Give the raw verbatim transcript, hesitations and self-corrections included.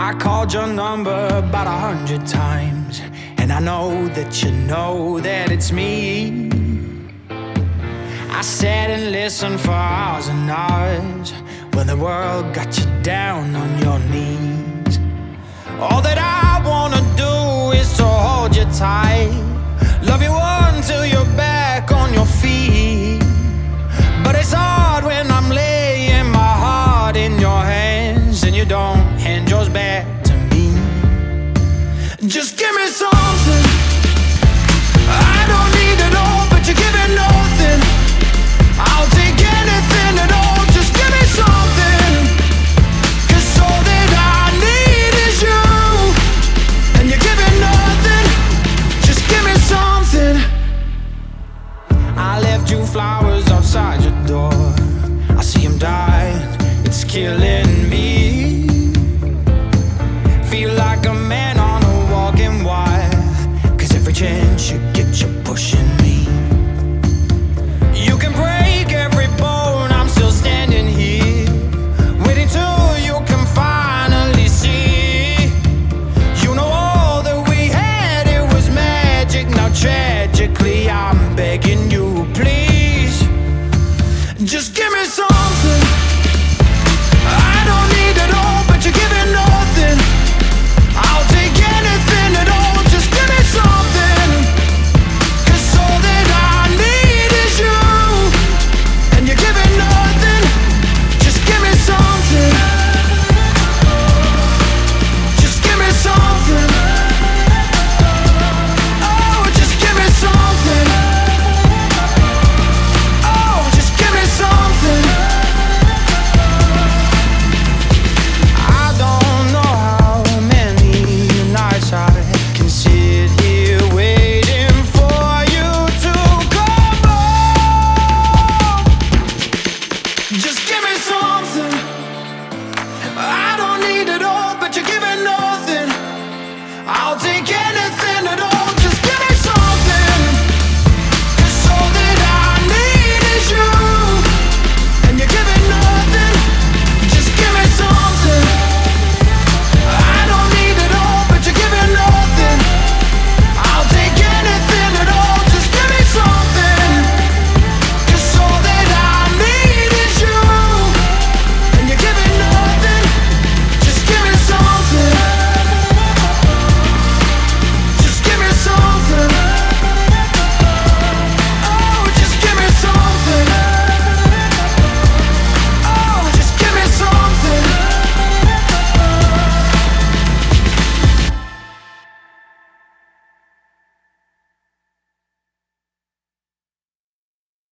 I called your number about a hundred times, and I know that you know that it's me. I sat and listened for hours and hours when the world got you down on your knees. All that I wanna do is to hold you tight, love you until you're back on your feet. But it's hard when I'm laying my heart in your hands and you don't hand yours back to me. Just give me something, I don't need it all, but you're giving nothing. I'll take anything at all, just give me something, 'cause all that I need is you, and you're giving nothing. Just give me something. I left you flowers outside your door, I see them dying, it's killing me. Feel like a man on a walking wire, 'cause every chance you get you're pushing me. You can break every bone, I'm still standing here, waiting till you can finally see. You know all that we had, it was magic. Now tragically I'm begging you, please.